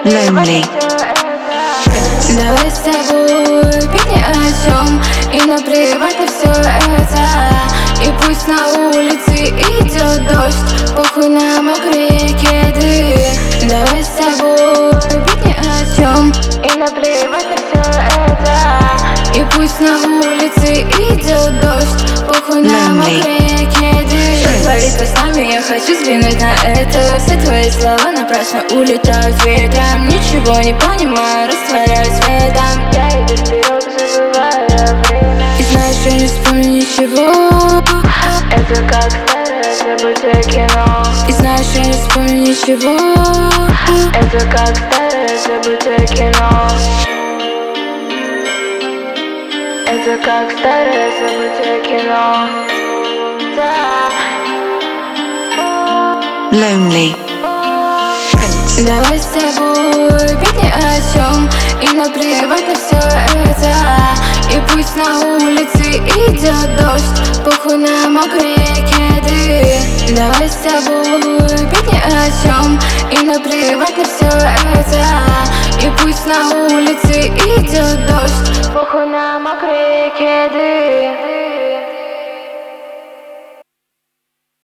Lonely. Давай с тобой пить ни о чем и наплевать на все это. И пусть на улице идет дождь, похуй на мокрые кеды. Давай с тобой пить ни о чем и наплевать на все это. И пусть на улице идет дождь, похуй на мокрые кеды. Что творится с нами, я хочу взглянуть на это. Все твои слова напрасно улетают ветром. Ничего не понимаю, растворяюсь светом. Я иду вперед, забывая время. И знаешь, я не вспомню ничего. Это как старое забытое кино. И знаешь, я не вспомню ничего. Это как старое забытое кино. Это как старое забытое кино. Да. Lonely. Давай с тобой пить ни о чем и наплевать на все это. И пусть на улице идет дождь, похуй на мокрые кеды. Давай с тобой пить ни о чем и наплевать на все это. И пусть на улице идет дождь, похуй на мокрые кеды.